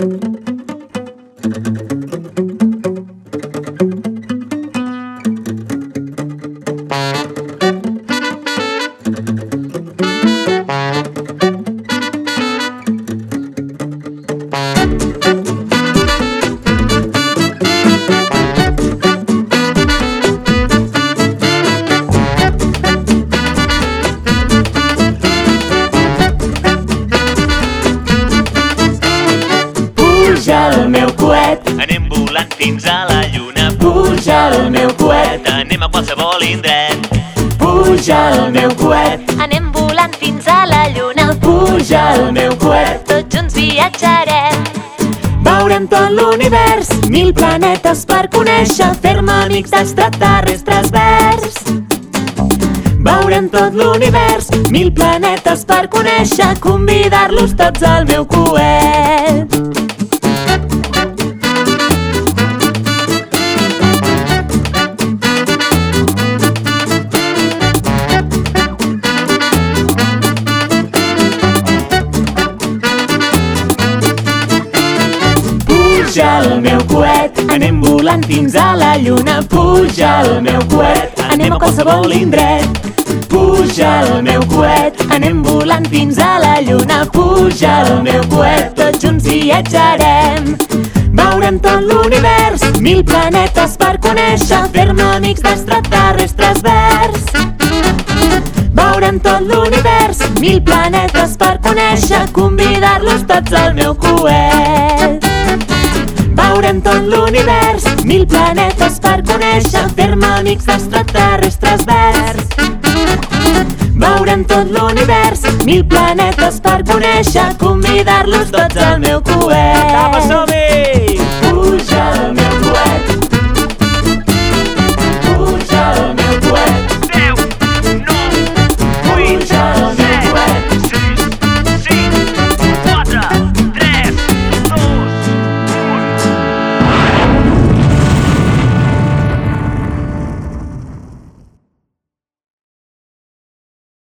Puja el meu coet, Anem volant fins a la lluna. puja el meu coet, Anem a qualsevol indret. puja el meu coet, Anem volant fins a la lluna. puja el meu coet. Tots junts viatjarem. Veurem tot l'univers, 1000 planetes per conèixer, fer-me amics d'extraterrestres verds. Veurem tot l'univers, 1000 planetes per conèixer, convidar-los tots al meu coet. Puja el meu coet, anem volant fins a la lluna. Puja el meu coet, anem a qualsevol indret. Puja el meu coet, anem volant fins a la lluna. Puja el meu coet, tots junts viatjarem. Veurem tot l'univers, 1000 planetes per conèixer, fer-me amics d'extraterrestres verds. Veurem tot l'univers, 1000 planetes per conèixer, convidar-los tots al meu coet. Veurem tot l'univers, 1000 planetes per conèixer, fer-me amics d'extraterrestres verds. Veurem tot l'univers, 1000 planetes per conèixer, convidar-los tots al meu coet.